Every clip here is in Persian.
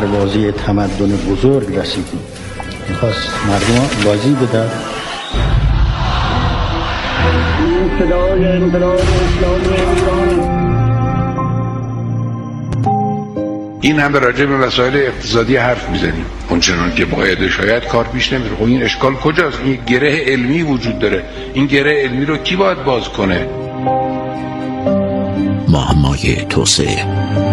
بازی تمدن بزرگ رسیدیم. میخواست مردم بازی بدن. صدای انقلاب اسلامی ایران. این هم به راجع به مسائل اقتصادی حرف میزنیم اونچنان که باید، شاید کار پیش نمیره. خب این اشکال کجاست؟ این گره علمی وجود داره. این گره علمی رو کی باید باز کنه؟ معمای توسعه.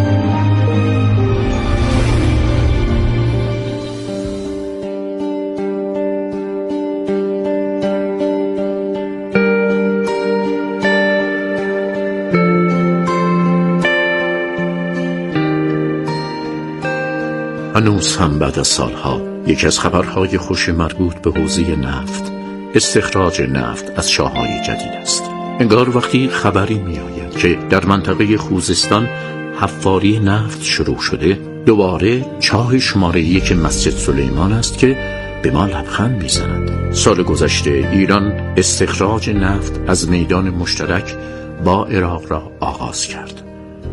هنوز هم بعد از سالها یکی از خبرهای خوش مربوط به حوزه نفت، استخراج نفت از شاههای جدید است. انگار وقتی خبری می آید که در منطقه خوزستان حفاری نفت شروع شده، دوباره چاه شماره 1 مسجد سلیمان است که به ما لبخند می زند. سال گذشته ایران استخراج نفت از میدان مشترک با عراق را آغاز کرد.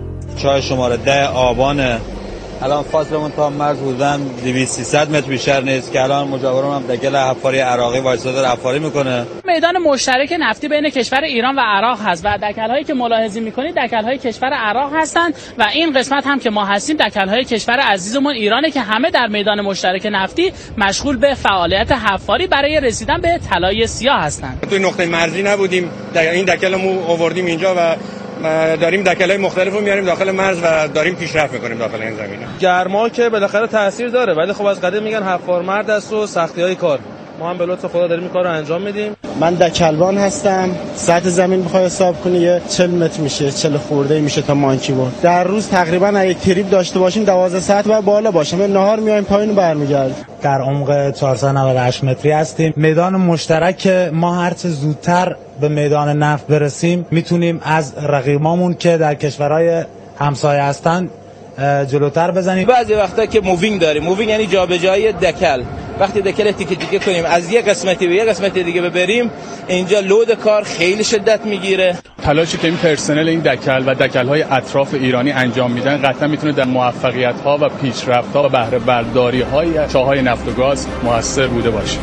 چاه شماره 10 آبان الان فاصلمون تا مرز حدوداً 200-300 متر بیشتر نیست که الان مجاورم هم دکل حفاری عراقی وایساده داره حفاری میکنه. میدان مشترک نفتی بین کشور ایران و عراق هست و دکل‌هایی که ملاحظه می‌کنید دکل‌های کشور عراق هستند و این قسمت هم که ما هستیم دکل‌های کشور عزیزمون ایرانه که همه در میدان مشترک نفتی مشغول به فعالیت حفاری برای رسیدن به طلای سیاه هستند. توی نقطه مرزی نبودیم، این دکلمو آوردیم اینجا و داریم دکل‌های مختلف رو میاریم داخل مرز و داریم پیشرفت میکنیم داخل این زمینه. گرما که بالاخره تاثیر داره، ولی خب از قدیم میگن حفار مرد است و سختی‌های کار. ما هم به لطف خدا داریم این کار رو انجام میدیم. من دکلبان هستم. سطح زمین بخوای حساب کنی 40 متر میشه، 40 خورده میشه تا مانکیور. در روز تقریبا یک تریپ داشته باشیم 12 ساعت و بالا باشه. ما نهار میایم پایین برمیگردیم. در عمق 498 متری هستیم. میدان مشترک ما هر چه زودتر به میدان نفت برسیم میتونیم از رقیبامون که در کشورهای همسایه هستن جلوتر بزنیم. بعضی وقتا که مووینگ داریم، مووینگ یعنی جابجایی دکل. وقتی دکل تیکه تیکه کنیم از یک قسمتی به یک قسمت دیگه ببریم، اینجا لود کار خیلی شدت میگیره. تلاشی که این پرسنل این دکل و دکل‌های اطراف ایرانی انجام میدن قطعا میتونه در موفقیت‌ها و پیشرفت‌ها و بهره برداری‌های چاه‌های نفت و گاز موثر بوده باشه.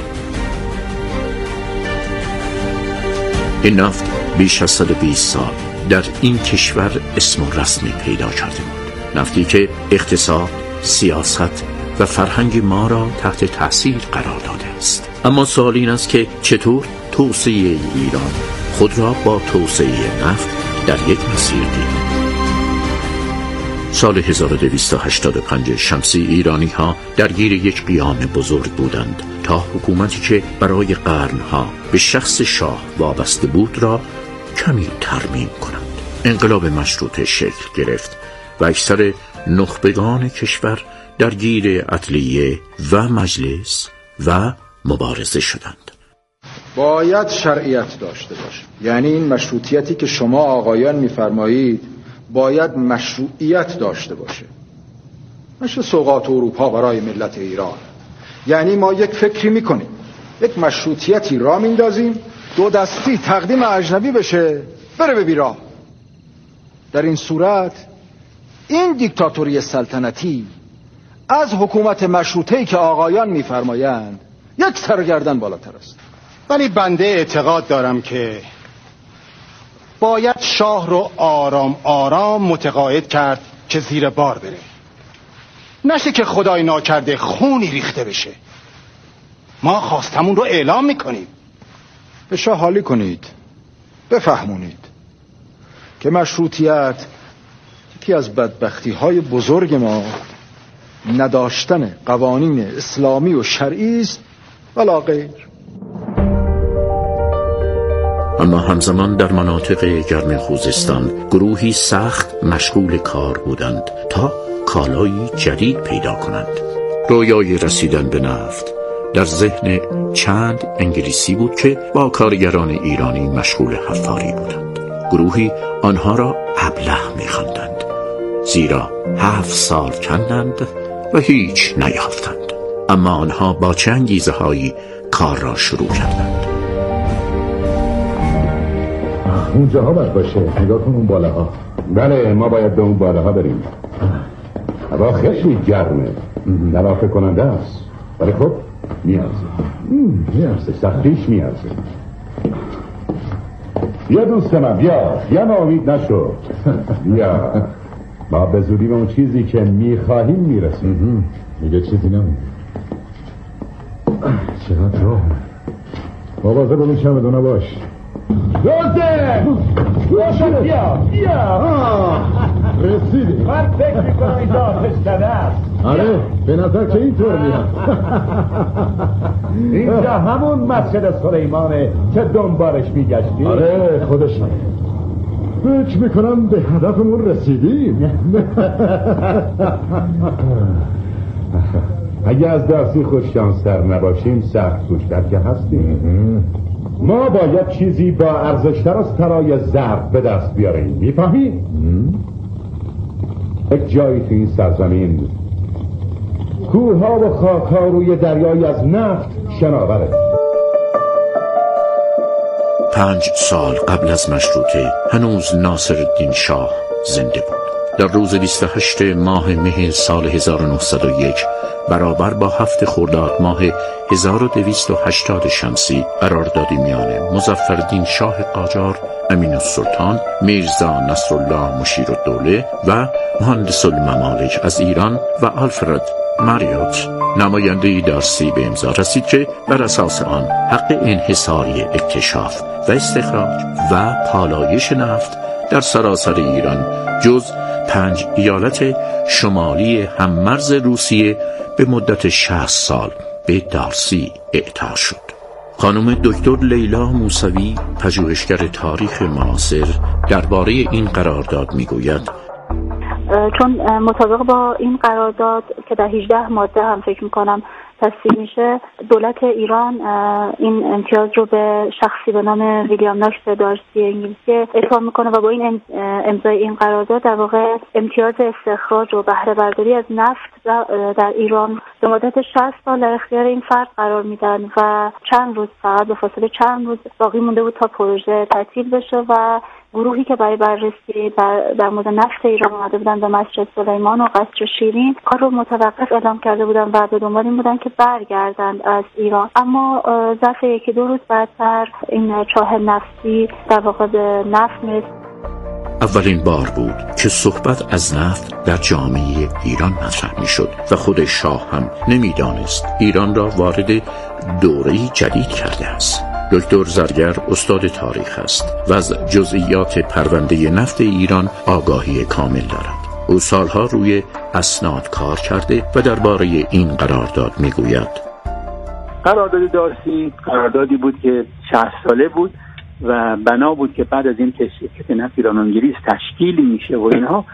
این نفت بیش از 120 سال در این کشور اسم و رسمی پیدا کرده بود. نفتی که اقتصاد، سیاست و فرهنگ ما را تحت تأثیر قرار داده است. اما سوال این است که چطور توسعه ایران خود را با توسعه نفت در یک مسیر دید. سال 1285 شمسی ایرانی ها درگیر یک قیام بزرگ بودند تا حکومتی که برای قرنها به شخص شاه وابسته بود را کمی ترمیم کنند. انقلاب مشروطه شکل گرفت و اکثر نخبگان کشور درگیر عدلیه و مجلس و مبارزه شدند. باید شرعیت داشته باشه، یعنی این مشروطیتی که شما آقایان می‌فرمایید باید مشروعیت داشته باشه، مثل سوغات اروپا برای ملت ایران. یعنی ما یک فکری میکنیم، یک مشروطیتی را میندازیم، دو دستی تقدیم اجنبی بشه، بره به بیراه. در این صورت این دیکتاتوری سلطنتی از حکومت مشروطه‌ای که آقایان میفرمایند یک سرگردن بالاتر است. ولی بنده اعتقاد دارم که باید شاه رو آرام آرام متقاعد کرد که زیر بار بره، نشه که خدای ناکرده خونی ریخته بشه. ما خواستمون رو اعلام میکنیم. به شاه حالی کنید، بفهمونید که مشروطیت یکی از بدبختی‌های بزرگ ما نداشتن قوانین اسلامی و شرعی است ولا غیر. اما همزمان در مناطق گرم خوزستان گروهی سخت مشغول کار بودند تا کالایی جدید پیدا کنند. رویای رسیدن به نفت در ذهن چند انگلیسی بود که با کارگران ایرانی مشغول حفاری بودند. گروهی آنها را ابله می‌خواندند، زیرا 7 سال کندند و هیچ نیافتند. اما آنها با چه انگیزه‌هایی کار را شروع کردند. اونجاها باید باشه، نگاه کن اون بالاها. بله ما باید به اون بالاها بریم. هوا خیلی گرمه. نرافه کننده است، ولی خب میارزه سختیش میارزه. بیا دوست من، بیا ناامید نشو. بیا ما به زودی به اون چیزی که میخواهیم میرسیم. میگه چیزی نمونه. چقدر راه مواظب اون چمدونه باش. روزه بیا رسیدی. من فکر میکنم این آتش زده است. آره به نظر که اینطور میاد. اینجا همون مسجد سلیمانه که دنبالش میگشتی. آره خودشم. فکر میکنم به هدفمون رسیدیم. اگه از درسی خوششانستر نباشیم سخت گوشتر که هستیم. ما باید چیزی با ارزشتر از طلای زرد به دست بیاریم، میفهمی؟ یک جایی تو این سرزمین کوه‌ها و خاک‌ها روی دریای از نفت شناوره. 5 سال قبل از مشروطه هنوز ناصرالدین شاه زنده بود. در روز 28 ماه مه سال 1901 برابر با 7 خرداد ماه 1280 شمسی قراردادی میان مظفرالدین شاه قاجار، امین‌السلطان، میرزا نصرالله مشیرالدوله و مهندس الممالک از ایران و آلفرد ماریوت نماینده‌ای دارسی به امضا رسید که بر اساس آن حق انحصاری اکتشاف و استخراج و پالایش نفت در سراسر ایران جز 5 ایالت شمالی هممرز روسیه به مدت 60 سال به دارسی اعطا شد. خانم دکتر لیلا موسوی، پژوهشگر تاریخ معاصر، درباره این قرارداد میگوید چون مطابق با این قرارداد که در 18 ماده هم فکر میکنم تصویب میشه، دولت ایران این امتیاز رو به شخصی به نام ویلیام ناکس دارسی انگلیسی اعطا میکنه و با این امضای این قرارداد در واقع امتیاز استخراج و بهره برداری از نفت در ایران به مدت 60 سال در اختیار این فرد قرار میدن و چند روز فقط به فاصله چند روز باقی مونده بود تا پروژه تعطیل بشه و گروهی که برای بررسی در مورد نفت ایران اومده بودن به مسجد سلیمان و قصر شیرین کار رو متوقف اعلام کرده بودن و به دنبال این بودن که برگردند از ایران. اما ظرف 1-2 روز بعدتر این چاه نفتی در واقع به نفت میرسید. اولین بار بود که صحبت از نفت در جامعه ایران مطرح میشد و خود شاه هم نمیدانست ایران را وارد دوره‌ای جدید کرده است. دکتر زرگر استاد تاریخ است و از جزئیات پرونده نفت ایران آگاهی کامل دارد. او سالها روی اسناد کار کرده و درباره این قرارداد میگوید. قرارداد دارسی قراردادی بود که 60 ساله بود و بنا بود که بعد از این که شرکت نفت ایران و انگلیس تشکیل میشه و اینها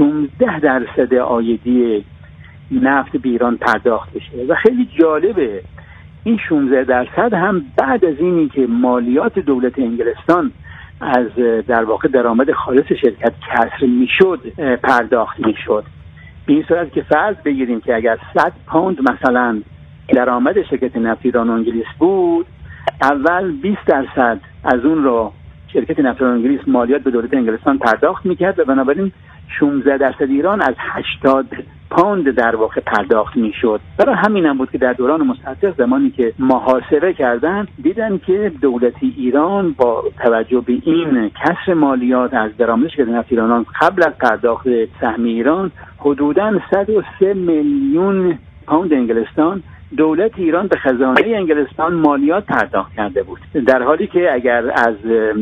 16% عایدی نفت به ایران پرداخت بشه و خیلی جالبه این 16% هم بعد از اینی که مالیات دولت انگلستان از در واقع درآمد خالص شرکت کسر میشد پرداخت میشد. به این صورت که فرض بگیریم که اگر 100 پوند مثلا درآمد شرکت نفت ایران و انگلیس بود، اول 20% از اون رو شرکت نفت ایران و انگلیس مالیات به دولت انگلستان پرداخت میکرد و بنابراین 16% ایران از 80 پوند در واقع پرداخت میشد. برای همین هم بود که در دوران مستعصر زمانی که محاسبه کردن دیدن که دولت ایران با توجه به این کسر مالیات از درآمد شرکت نفت ایران قبل از پرداخت سهم ایران حدوداً 103 میلیون پوند انگلستان دولت ایران به خزانه انگلستان مالیات پرداخت کرده بود، در حالی که اگر از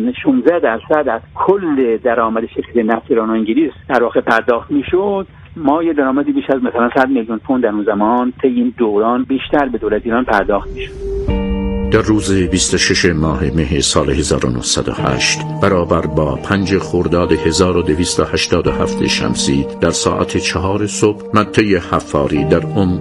16% از کل درآمد شرکت نفت ایران و انگلیس در واقع پرداخت میشد، ما یه درآمدی بیش از مثلا 100 میلیون پوند در اون زمان طی این دوران بیشتر به دولت ایران پرداخت میشد. در روز 26 ماه مه سال 1908 برابر با 5 خرداد 1287 شمسی در ساعت 4 صبح مته حفاری در عمق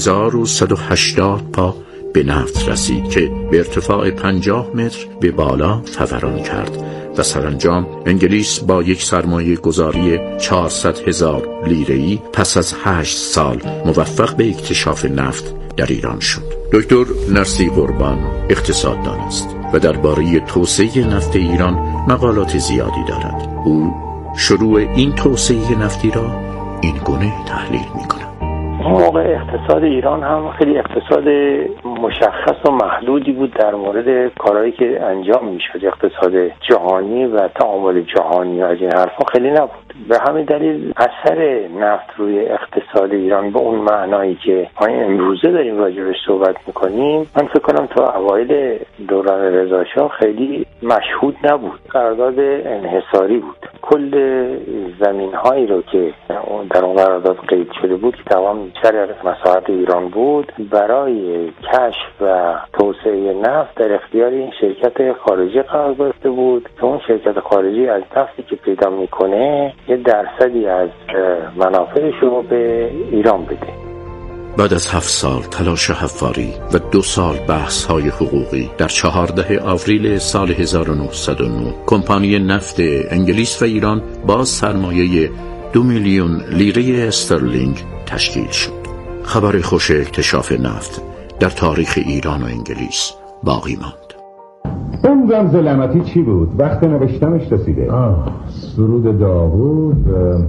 1180 پا به نفت رسید که به ارتفاع 50 متر به بالا فوران کرد و سرانجام انگلیس با یک سرمایه گذاری 400,000 لیره‌ای پس از 8 سال موفق به اکتشاف نفت در ایران شد. دکتر نرسی قربان اقتصاددان است و درباره توسعه نفت ایران مقالات زیادی دارد. او شروع این توسعه نفتی را این گونه تحلیل می‌کند. اون موقع اقتصاد ایران هم خیلی اقتصاد مشخص و محدودی بود در مورد کارهایی که انجام میشد. اقتصاد جهانی و تعامل جهانی و از این حرفا خیلی نبود. به همین دلیل اثر نفت روی اقتصاد ایران به اون معنایی که ما امروزه داریم راجعش صحبت میکنیم، من فکر کنم تا اوایل دوران رضا شاه خیلی مشهود نبود. قرارداد انحصاری بود. کل زمین‌هایی رو که در اون قرارداد قید شده بود که تمام بیشتر مساحت ایران بود، برای کشف و توسعه نفت در اختیار این شرکت خارجی قرار گرفته بود که اون شرکت خارجی از نفتی که پیدا میکنه یه درصدی از منافعش رو به ایران بده. بعد از 7 سال تلاش حفاری و 2 سال بحث‌های حقوقی، در 14 آوریل سال 1909 کمپانی نفت انگلیس و ایران با سرمایه 2 میلیون لیره استرلینگ تشکیل شد. خبر خوش اکتشاف نفت در تاریخ ایران و انگلیس باقی ماند. اون رمز لعنتی چی بود؟ وقت نوشتنش رسیده. سرود داوود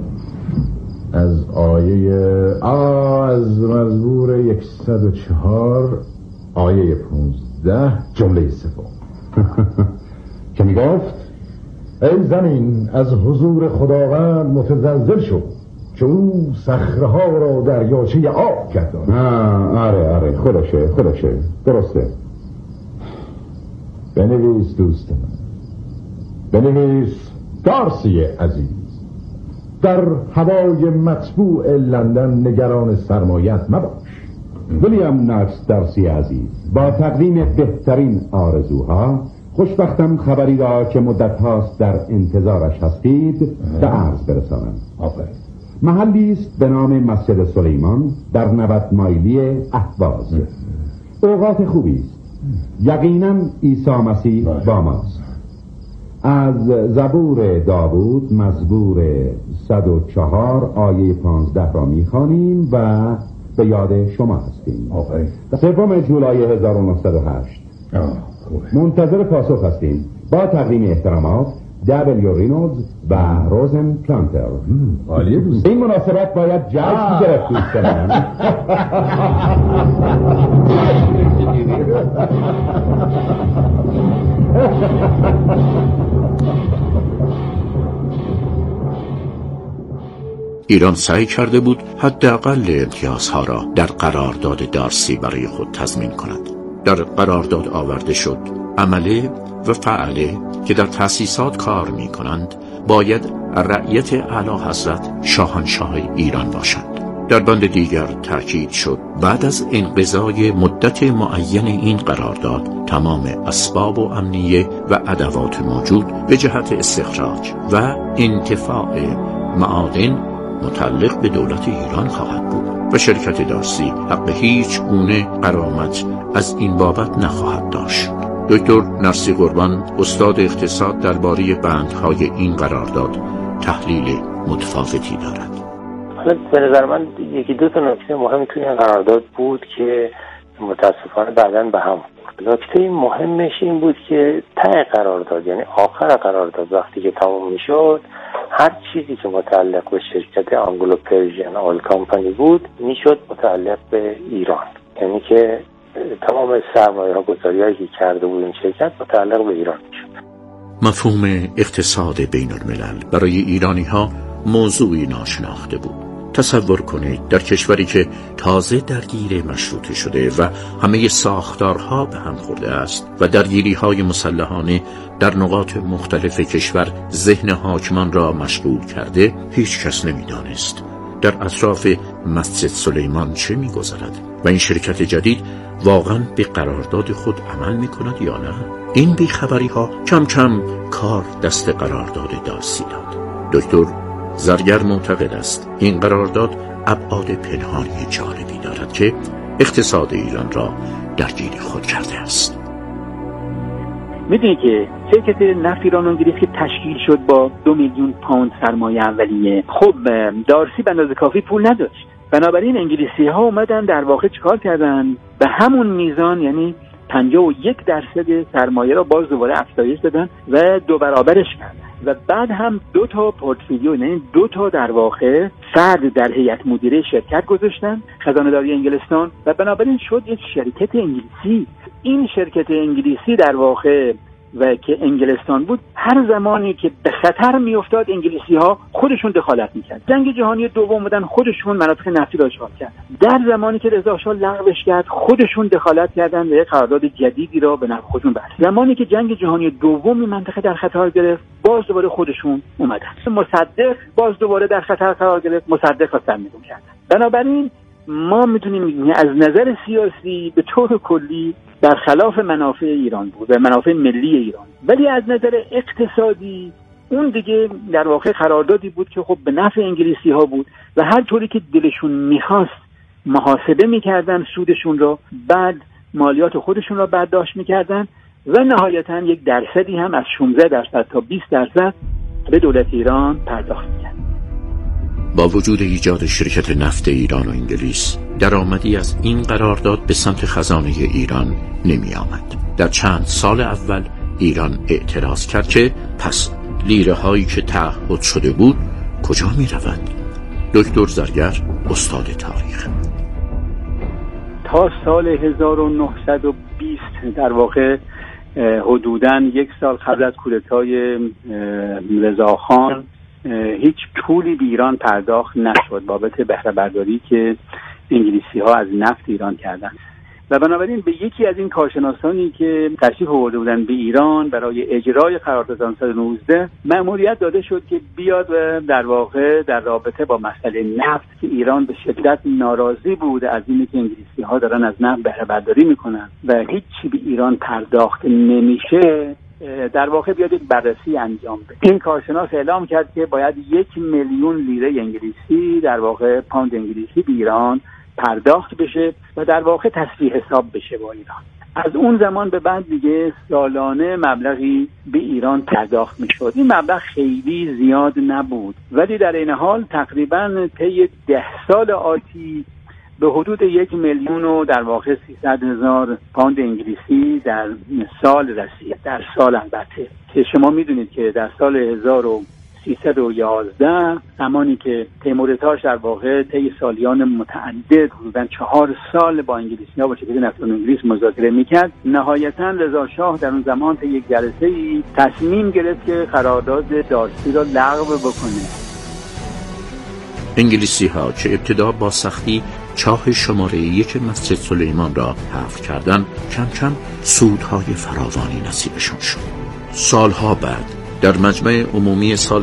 از آیه از مزمور 104 آیه 15 جمله سوم که میگفت ای زمین از حضور خداوند متزلزل شو که او صخره‌ها را دریاچه آب کرد. آره خودشه درسته. بنویس دوست من، بنویس دارسی عزیز، در هوای مطبوع لندن نگران سرمایت مباش. ویلیام ناکس دارسی عزیز، با تقدیم بهترین آرزوها، خوشبختم خبری را که مدت هاست در انتظارش هستید به عرض برسانم. محلی است به نام مسجد سلیمان در 90 مایلی اهواز. اوقات خوبی است. یقینا عیسی مسیح با ماست. از زبور داوود مزمور 104 آیه 15 را می‌خوانیم و به یاد شما هستیم. 3 جولای 1908. منتظر پاسخ هستیم. با تقدیم احترامات دبلیو رینولدز و روزن پلانتر. عالیه دوست. این مناسبت باید جشن گرفت دوست من. ایران سعی کرده بود حداقل امتیازها را در قرارداد دارسی برای خود تضمین کند. در قرارداد آورده شد عمله و فعله که در تأسیسات کار می کنند باید رعیت اعلی حضرت شاهنشاه ایران باشند. در بند دیگر تأکید شد بعد از انقضای مدت معین این قرارداد تمام اسباب و امنیه و ادوات موجود به جهت استخراج و انتفاع معادن متعلق به دولت ایران خواهد بود و شرکت دارسی حق هیچ گونه غرامت از این بابت نخواهد داشت. دکتر نرسی قربان استاد اقتصاد درباره بندهای این قرارداد تحلیل متفاوتی دارد. حالا به نظر من 1-2 نکته مهم توی این قرارداد بود که متاسفانه بعداً به هم خورد. نکته مهمش این بود که ته قرارداد، یعنی آخر قرارداد وقتی که تمام میشد، هر چیزی که متعلق به شرکت آنگلو پرژین آیل کمپانی بود میشد متعلق به ایران، یعنی که تمام سرمایه‌ها گذاری‌هایی که کرده بود این شرکت متعلق به ایران میشد. مفهوم اقتصاد بین الملل برای ایرانی‌ها موضوعی ناشناخته بود. تصور کنید در کشوری که تازه درگیر مشروطه شده و همه ساختارها به هم خورده است و درگیری‌های مسلحانه در نقاط مختلف کشور ذهن حاکمان را مشغول کرده، هیچ کس نمی‌دانست در اطراف مسجد سلیمان چه می‌گذرد و این شرکت جدید واقعاً به قرارداد خود عمل می‌کند یا نه. این بیخبری‌ها کم کم کار دست قرارداد دارسی داد. دکتر زرگر معتقد است این قرارداد ابعاد پنهانی جالبی دارد که اقتصاد ایران را درگیر خود کرده است. میدونی که شرکت نفت ایران و انگلیس که تشکیل شد با 2 میلیون پوند سرمایه اولیه، خب دارسی به اندازه کافی پول نداشت. بنابراین انگلیسی ها اومدن در واقع چیکار کردن؟ به همون میزان، یعنی 51% سرمایه را باز دوباره افزایش دادن و 2 برابرش کردن. و بعد هم 2 پورتفولیو، یعنی 2 در واقع فرد در هیئت مدیره شرکت گذاشتن، خزانه‌داری انگلستان، و بنابراین شد یک شرکت انگلیسی. این شرکت انگلیسی در واقع و که انگلستان بود، هر زمانی که به خطر میافتاد انگلیسی‌ها خودشون دخالت می‌کردن. جنگ جهانی دوم بودن، خودشون مناطق نفتی را اشغال کردن. در زمانی که رضا شاه لغوش کرد، خودشون دخالت کردن و یک قرارداد جدیدی را به نفع خودشون بست. زمانی که جنگ جهانی دوم این منطقه در خطر گرفت، باز دوباره خودشون اومدن. مصدق باز دوباره در خطر قرار گرفت، مصدق را سرنگون کردن. بنابراین ما می‌تونیم از نظر سیاسی به طور کلی در خلاف منافع ایران بود و منافع ملی ایران، ولی از نظر اقتصادی اون دیگه در واقع قراردادی بود که خب به نفع انگلیسی ها بود و هر طوری که دلشون میخواست محاسبه میکردن سودشون رو، بعد مالیات خودشون رو برداشت میکردن و نهایتا 1% هم از 16% تا 20% به دولت ایران پرداخت میکرد. با وجود ایجاد شرکت نفت ایران و انگلیس، درآمدی از این قرارداد به سمت خزانه ایران نمی آمد. در چند سال اول ایران اعتراض کرد که پس لیره هایی که تعهد شده بود کجا می روند؟ دکتر زرگر، استاد تاریخ: تا سال 1920 در واقع حدوداً 1 سال قبل از کودتای رضاخان هیچ پولی به ایران پرداخت نشد بابت بهره برداری که انگلیسی ها از نفت ایران کردن و بنابراین به یکی از این کارشناسانی که تشریف آورده بودن به ایران برای اجرای قرارداد 19 مأموریت داده شد که بیاد و در واقع در رابطه با مسئله نفت که ایران به شدت ناراضی بود از اینی که انگلیسی ها دارن از نفت بهره برداری میکنن و هیچی به ایران پرداخت نمیشه، در واقع بیاد یک بررسی انجام بده. این کارشناس اعلام کرد که باید 1,000,000 لیره انگلیسی، در واقع پوند انگلیسی، به ایران پرداخت بشه و در واقع تصفیه حساب بشه با ایران. از اون زمان به بعد دیگه سالانه مبلغی به ایران پرداخت میشد. این مبلغ خیلی زیاد نبود، ولی در این حال تقریباً طی 10 سال آتی به حدود 1,000,000 و در واقع 300,000 پوند انگلیسی در سال رسید. در سال البته که شما میدونید که در سال 1311 زمانی که تیمورتاش در واقع طی سالیان متعدد حدوداً 4 سال با انگلیسی‌ها با شرکت نفت انگلیس مذاکره میکرد، نهایتاً رضا شاه در اون زمان طی یک جلسه‌ای تصمیم گرفت که قرارداد دارسی را لغو بکنه. انگلیسی ها که ابتدا با سختی چاه شماره 1 مسجد سلیمان را حفر کردند، کم کم سودهای فراوانی نصیبشان شد. سالها بعد در مجمع عمومی سال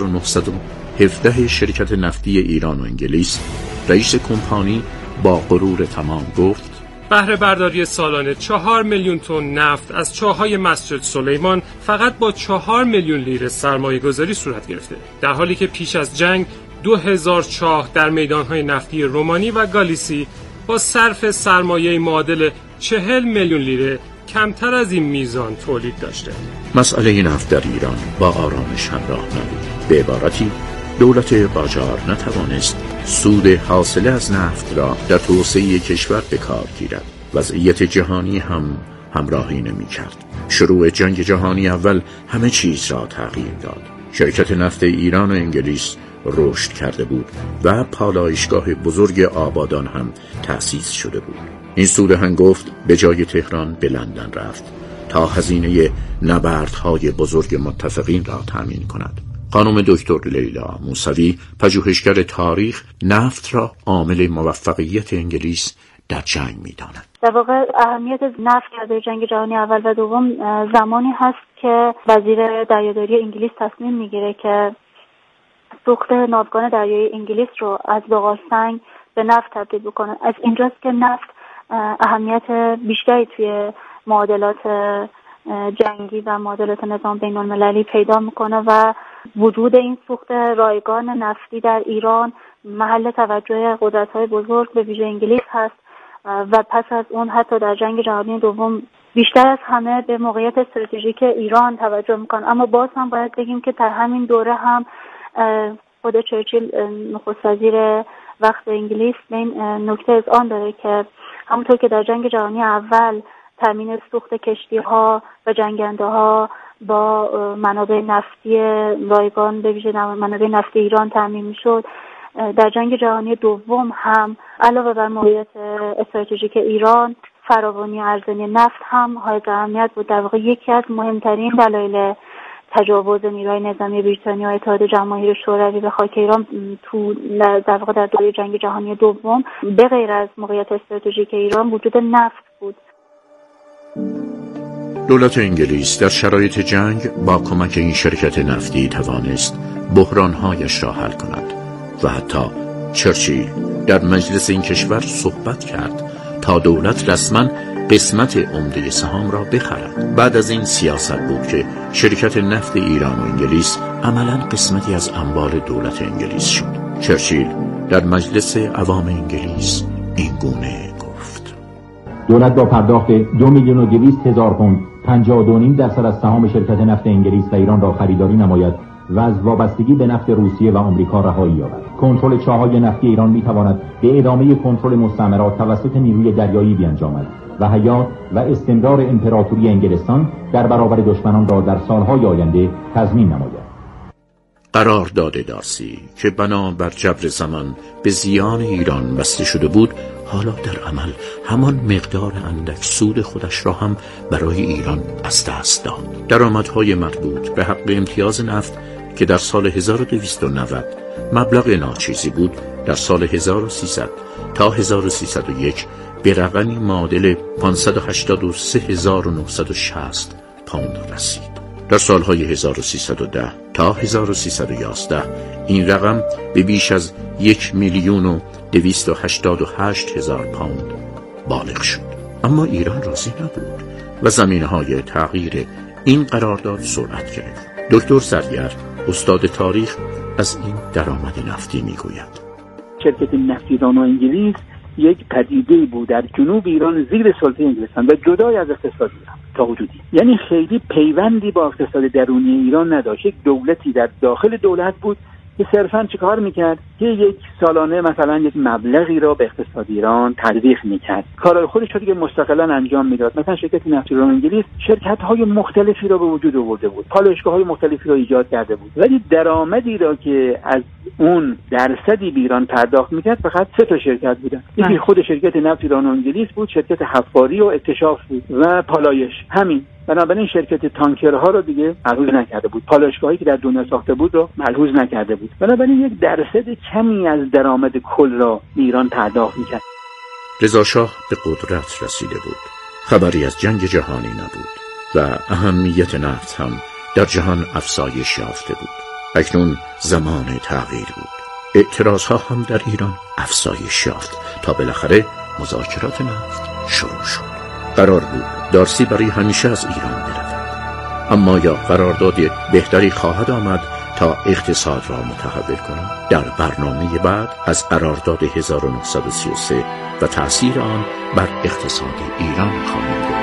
1917 شرکت نفتی ایران و انگلیس، رئیس کمپانی با غرور تمام گفت: بهره برداری سالانه 4 میلیون تن نفت از چاه‌های مسجد سلیمان فقط با 4 میلیون لیره سرمایه گذاری صورت گرفته، در حالی که پیش از جنگ 2000 چاه در میدانهای نفتی رومانی و گالیسی با صرف سرمایه معادل 40 میلیون لیره کمتر از این میزان تولید داشته. مسئله نفت در ایران با آرامش همراه نبود. به عبارتی دولت قاجار نتوانست سود حاصله از نفت را در توسعه کشور به کار گیرد. وضعیت جهانی هم همراهی نمی کرد. شروع جنگ جهانی اول همه چیز را تغییر داد. شرکت نفت ایران و انگلیس رشد کرده بود و پالایشگاه بزرگ آبادان هم تأسیس شده بود. این سود هنگفت به جای تهران به لندن رفت تا هزینه نبردهای بزرگ متفقین را تأمین کند. خانم دکتر لیلا موسوی، پژوهشگر تاریخ، نفت را عامل موفقیت انگلیس در جنگ می‌داند. در واقع اهمیت نفت در جنگ جهانی اول و دوم زمانی هست که وزیر دریاداری انگلیس تصمیم میگیره که سوخت ناوگان دریایی انگلیس رو از زغالسنگ به نفت تبدیل بکنه. از اینجاست که نفت اهمیت بیشتری توی معادلات جنگی و معادلات نظام بین المللی پیدا میکنه و وجود این سوخت رایگان نفتی در ایران محل توجه قدرت‌های بزرگ به ویژه انگلیس هست و پس از اون حتی در جنگ جهانی دوم بیشتر از همه به موقعیت استراتژیک ایران توجه میکنه. اما باز هم باید بگیم که در همین دوره هم خود چرچیل نخست وزیر وقت انگلیس به این نکته اذعان داره که همونطور که در جنگ جهانی اول تامین سوخت کشتی‌ها و جنگنده‌ها با منابع نفتی رایگان به ویژه منابع نفتی ایران تامین میشد. در جنگ جهانی دوم هم علاوه بر موقعیت استراتژیک ایران، فراوانی ارزانی نفت هم حائز اهمیت بود. در واقع یکی از مهمترین دلایل تجاوز نیروهای نظامی بریتانیا و اتحاد جماهیر شوروی به خاک ایران تو در واقع در دوره جنگ جهانی دوم به غیر از موقعیت استراتژیک ایران وجود نفت بود. دولت انگلیس در شرایط جنگ با کمک این شرکت نفتی توانست بحران‌هایش را حل کند و حتی چرچیل در مجلس این کشور صحبت کرد تا دولت رسما قسمت عمده سهام را بخرد. بعد از این سیاست بود که شرکت نفت ایران و انگلیس عملاً قسمتی از اموال دولت انگلیس شد. چرچیل در مجلس عوام انگلیس این گونه گفت: دولت با پرداخت 2,200,000 پوند 52.5% از سهام شرکت نفت انگلیس و ایران را خریداری نماید و از وابستگی به نفت روسیه و آمریکا رهایی یابد. کنترل چاه‌های نفتی ایران می‌تواند به ادامه کنترل مستعمرات توسط نیروی دریایی بیانجامد و حیات و استمرار امپراتوری انگلستان در برابر دشمنان را در سالهای آینده تضمین نماید. قرارداد دارسی که بنا بر جبر زمان به زیان ایران بسته شده بود، حالا در عمل همان مقدار اندک سود خودش را هم برای ایران از دست داد. درآمدهای مربوط به حق امتیاز نفت که در سال 1290 مبلغ ناچیزی بود، در سال 1300 تا 1301 به رقمی معادل 583,960 پوند رسید. در سالهای 1310 تا 1311 این رقم به بیش از 1,288,000 پوند بالغ شد. اما ایران راضی نبود و زمینه‌های تغییر این قرارداد سرعت گرفت. دکتر سرگر، استاد تاریخ، از این درآمد نفتی میگوید: شرکت نفت ایران و انگلیس یک پدیده بود در جنوب ایران زیر سلطه انگلستان و جدای از اقتصاد ایران تا حدودی، یعنی خیلی پیوندی با اقتصاد درونی ایران نداشت. یک دولتی در داخل دولت بود که صرفاً چه کار میکرد که یک سالانه مثلا یک مبلغی را به اقتصاد ایران تدویق میکرد، کارهای خودش رو دیگه مستقلاً انجام میداد. مثلا شرکت نفت ایران انگلیس شرکت‌های مختلفی را به وجود آورده بود، پالایشگاه‌های مختلفی را ایجاد کرده بود، ولی درآمدی را که از اون درصدی به ایران پرداخت میکرد فقط 3 تا شرکت بودن. یکی خود شرکت نفت ایران و انگلیس بود، شرکت حفاری و اکتشاف بود و پالایش. همین. بنابراین شرکت تانکرها رو دیگه ملحوظ نکرده بود، پالایشگاهایی که در دنیا ساخته بود رو ملحوظ نکرده بود. بنابراین یک درصد کمی از درآمد کل را ایران پرداخت میکرد. رضا شاه به قدرت رسیده بود. خبری از جنگ جهانی نبود و اهمیت نفت هم در جهان افزایش یافته بود. اکنون زمان تغییر بود. اعتراضها هم در ایران افزایش یافت تا بالاخره مذاکرات نفت شروع شد. قرار بود دارسی برای همیشه از ایران برود، اما یا قرارداد بهتری خواهد آمد تا اقتصاد را متحول کند. در برنامه بعد از قرارداد 1933 و تأثیر آن بر اقتصاد ایران خواهیم گفت.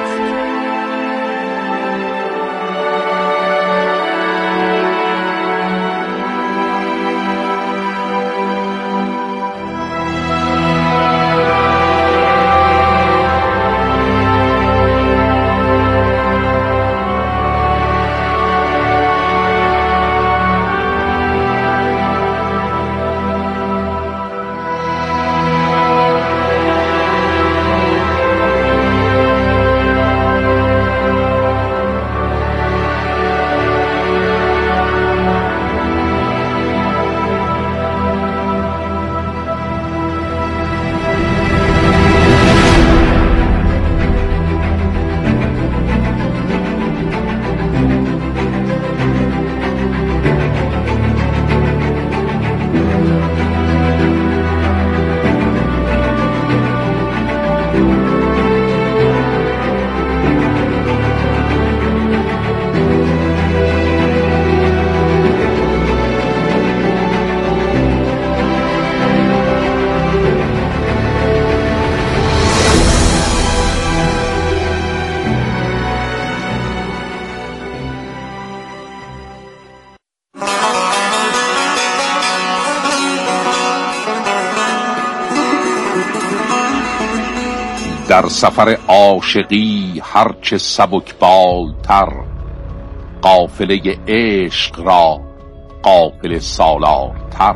در سفر عاشقی هرچه سبکبالتر، قافله عشق را قافله سالارتر.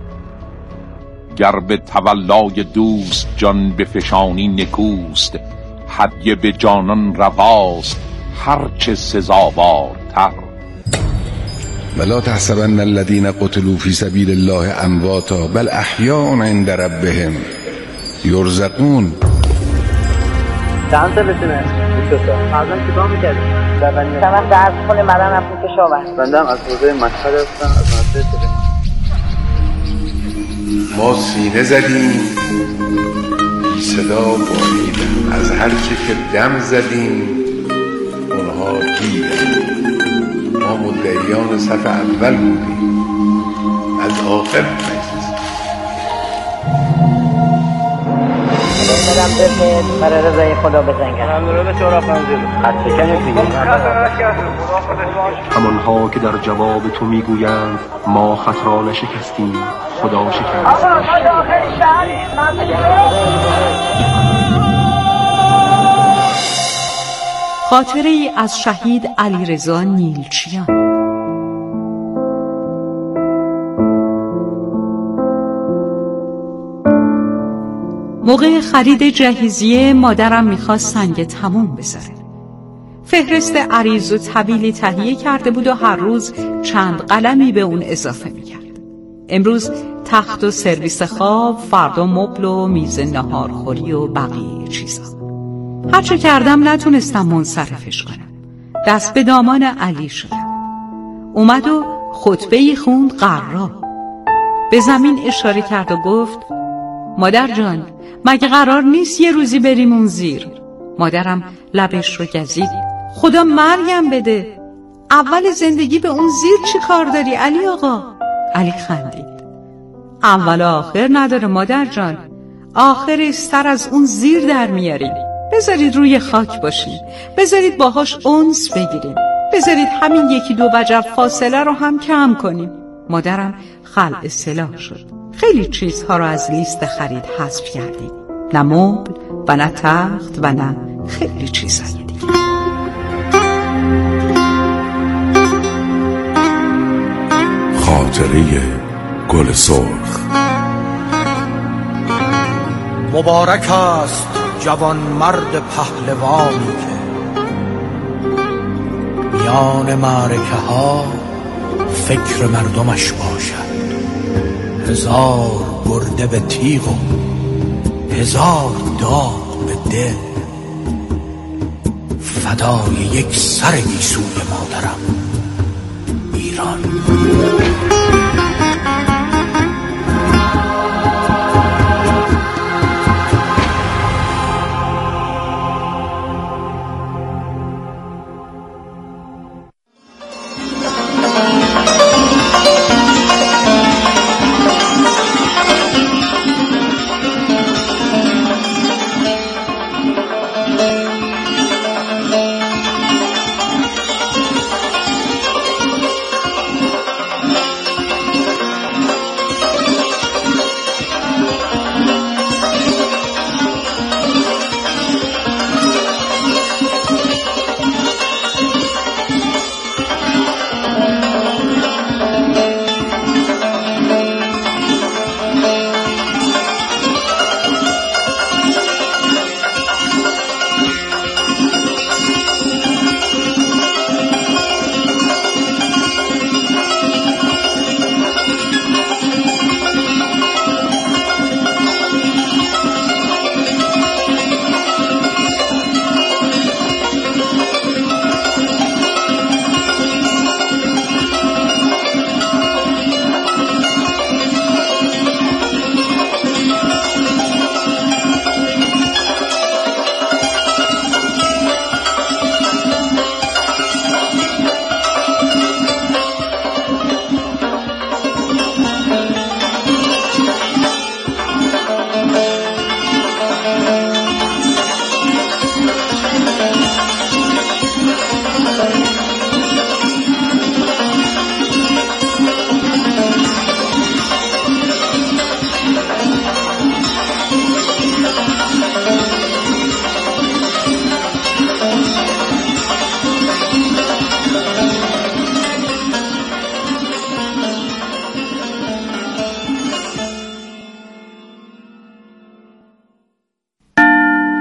گر به تولای دوست جان بفشانی نکوست، هدیه به جانان رواست هرچه سزاوارتر. ولا تحسبن الذين قتلوا في سبيل الله امواتا بل احیاء عند ربهم یرزقون. چند سالتونه؟ 22 سال. الان چیکار می‌کردی؟ من درس خونه مدن رفتم کشاورز. بنده از حوزه مشهد هستم، از مدرسه تهران. ما سینه زدیم صدا بریدن، از هر چه که دم زدیم اونها دیدن. ما مدعیان صف اول بودیم، از آخر مجلس. برم بفت برای رضای خدا بزنگم. ممنون به شورا پنزیل. از چکنی دیگه. همانها که در جواب تو میگویند ما خطرا نشکستیم، خدا شکست. خاطره ای از شهید علیرضا نیلچیان. موقع خرید جهیزیه مادرم میخواست سنگ تموم بذاره. فهرست عریض و طویلی تهیه کرده بود و هر روز چند قلمی به اون اضافه میکرد. امروز تخت و سرویس خواب، فردا مبل و میز ناهارخوری و بقیه چیزا. هرچه کردم نتونستم منصرفش کنم. دست به دامان علی شدم. اومد و خطبه‌ای خوند قرا. به زمین اشاره کرد و گفت مادر جان مگه قرار نیست یه روزی بریم اون زیر؟ مادرم لبش رو گزید. خدا مرگم بده، اول زندگی به اون زیر چی کار داری علی آقا؟ علی خندید. اول و آخر نداره مادر جان، آخر سر از اون زیر در میاریم. بذارید روی خاک باشیم، بذارید باهاش انس بگیریم، بذارید همین 1-2 وجب فاصله رو هم کم کنیم. مادرم خلع سلاح شد. خیلی چیزها رو از لیست خرید حذف کردیم، نه مبل و نه تخت و نه خیلی چیزهای دیگه. خاطره گل سرخ. مبارک است جوان مرد پهلوانی که میان معرکه ها فکر مردمش باشد. 1000 گرده به تیغ و 1000 داغ به دل، فدای یک سر گیسوی مادرم ایران.